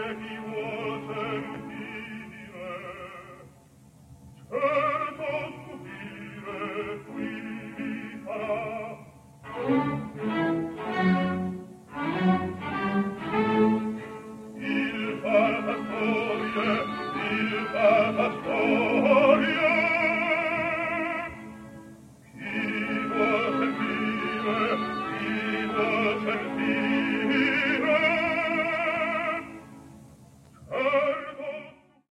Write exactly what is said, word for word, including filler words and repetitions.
chi vuol sentire, certo stupire qui mi farà.